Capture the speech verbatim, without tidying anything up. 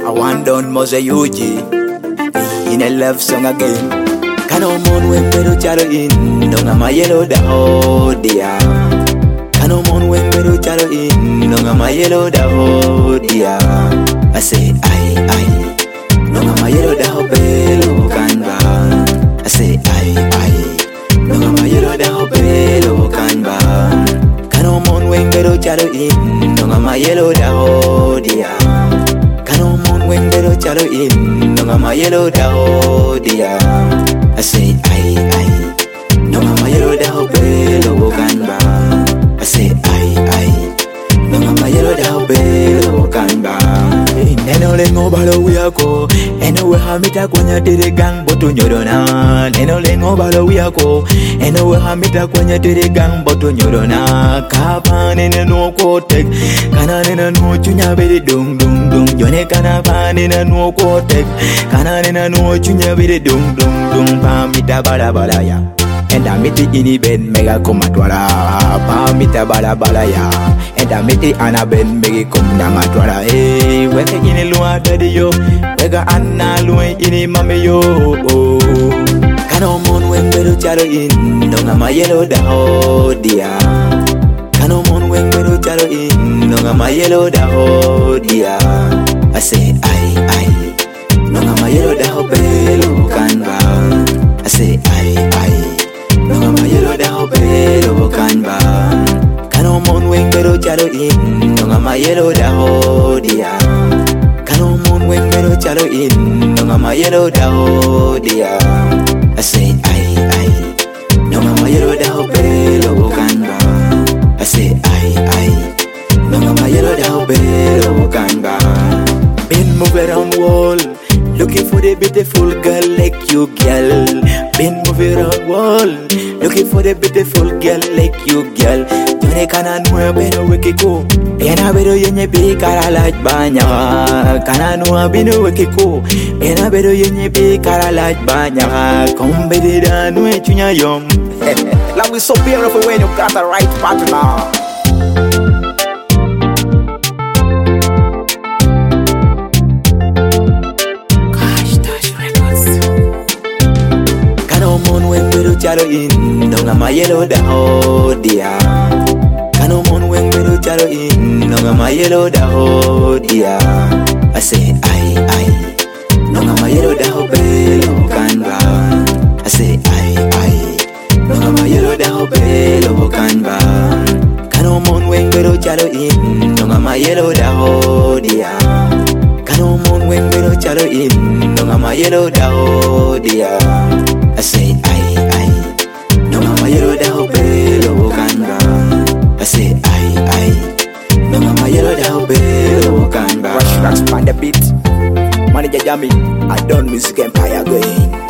I want done Mose Yuji in a love song again. Kano mon when pero chalo in nonga ma yellow da oh dear. Kano mon when pero chalo in nonga ma yellow da oh dear. I say I I nonga ma yellow da oh belo kanba. I say I I nonga ma yellow da oh belo kanba. Kano mon when pero chalo in nonga ma yellow da oh dear. Kano mon when pero chalo in nonga ma yellow da oh dear. I say I I nonga ma yellow da oh belo kanba. I say I I nonga ma yellow da oh belo kanba. Neno lengo balo wiyako eno we hamita kwenye tere gang boto nyorona. Neno lengo balo wiyako eno we hamita kwenye tere gang boto nyorona. Kapa nene no kotek kana nene no chunya bere dung dung dung. Jone kana pa nene no kotek kana nene no chunya bere dung dung dung. Pa mita bala bala ya enda miti ini ben mega komatwala. Pa mita bala bala ya enda miti ana ben mega komnanga twala. Eh weke ini luar dari yo wega anna luwe ini mame yo. Kano mon wen beru chalo in nonga ma yellow da oh dear. Kano mon wen beru chalo in nonga ma yellow da oh dear. I say I I nonga ma yellow da oh belo kanba. I say I I nonga ma yellow da oh belo kanba. Kano mon wen beru chalo in nonga ma yellow da oh dear. Kano mon wen beru chalo in nonga ma yellow da oh dear. I say I I nonga ma yellow da oh belo kanba. I say I I nonga ma yellow da oh belo kanba. Been move around wall looking for the beautiful girl like you, girl. Been moving around wall looking for the beautiful girl like you, girl. Jone kana nuwa beno wekiko ena bero yenye bi kara laj banya. Kana nuwa beno wekiko ena bero yenye bi kara laj banya. Kombe de da nuwe chunya yom. Love is so beautiful when you got the right partner. Chalo in nonga ma yellow da oh dear. Kano mon wen beru chalo in nonga ma yellow da oh dear. I say I I nonga ma yellow da oh belo kanba. I say I I nonga ma yellow da oh belo kanba. Kano mon wen beru chalo in nonga ma yellow da oh dear. Kano mon wen beru chalo in nonga ma yellow da oh dear. I say I I nonga ma yellow da oh belo kanba. I say I I nonga ma yellow da oh belo kanba. Rush Rocks on the beat. Manager Jamie, I done music empire again.